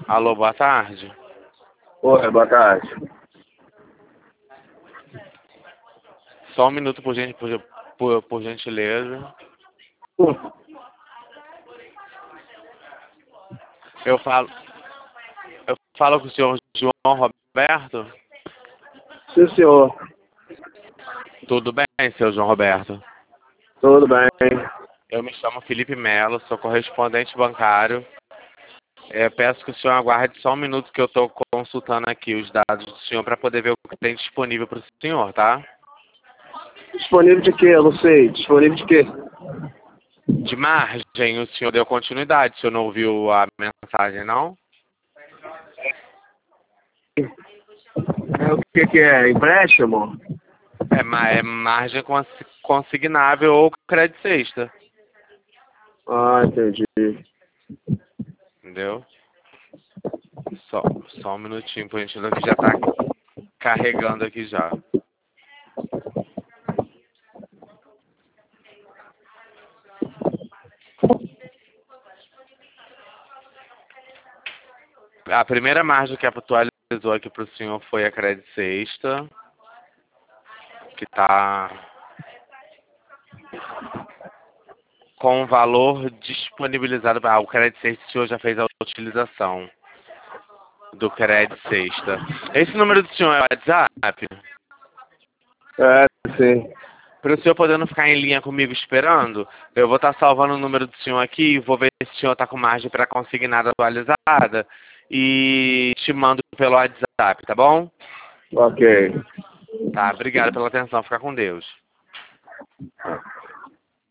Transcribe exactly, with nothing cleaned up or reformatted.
Alô, boa tarde. Oi, boa tarde. Só um minuto, por, gen- por, por, por gentileza. Uh, Eu falo, eu falo com o senhor João Roberto. sim, senhor. Tudo bem, seu João Roberto? Tudo bem. Eu me chamo Felipe Melo, sou correspondente bancário. É, peço que o senhor aguarde só um minuto que eu estou consultando aqui os dados do senhor para poder ver o que tem disponível para o senhor, tá? Disponível de quê? Eu não sei. Disponível de quê? De margem, o senhor deu continuidade, o senhor não ouviu a mensagem, não? É, o que que é? Empréstimo? É, ma- é margem cons- consignável ou crédito sexta, Ah, entendi. entendeu? Só, só um minutinho, por gentileza, que já está carregando aqui já. A primeira margem que atualizou aqui para o senhor foi a crédito sexta, que está com o valor disponibilizado. Ah, o crédito sexta, o senhor já fez a utilização do crédito sexta. Esse número do senhor é o WhatsApp? É, sim. Para o senhor podendo ficar em linha comigo esperando, eu vou estar salvando o número do senhor aqui, vou ver se o senhor está com margem para consignada atualizada e te mando pelo WhatsApp, tá bom? Ok. Tá, obrigado pela atenção, fica com Deus.